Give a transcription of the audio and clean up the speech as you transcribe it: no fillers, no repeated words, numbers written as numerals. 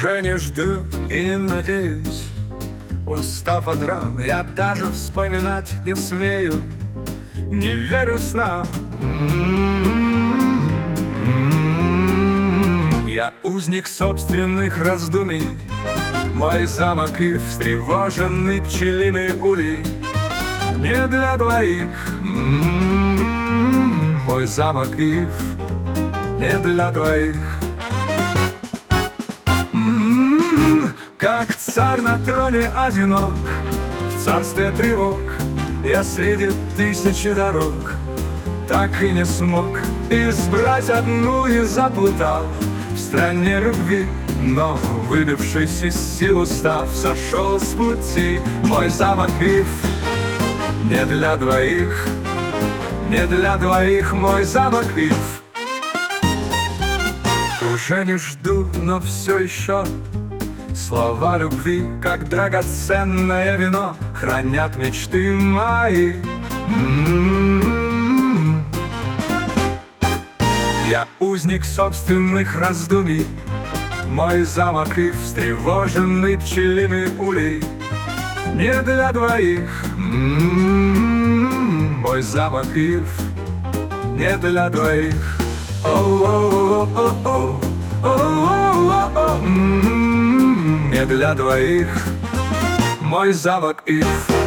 Уже не жду и надеюсь. Устав от ран, я даже вспоминать не смею. Не верю снам. Я узник собственных раздумий. Мой замок и встревоженный пчелиный улей. Не для двоих. Мой замок и не для двоих. Как царь на троне одинок, в царстве тревог, я среди тысячи дорог так и не смог избрать одну и заплутал в стране любви. Но, выбившись из сил устав, сошел с пути. Мой замок Ив не для двоих, не для двоих мой замок Ив. Уже не жду, но все еще слова любви, как драгоценное вино, хранят мечты мои. Я узник собственных раздумий. Мой замок и встревоженный пчелиный улей. Не для двоих. Мой замок и не для двоих. Не для двоих мой замок Ив.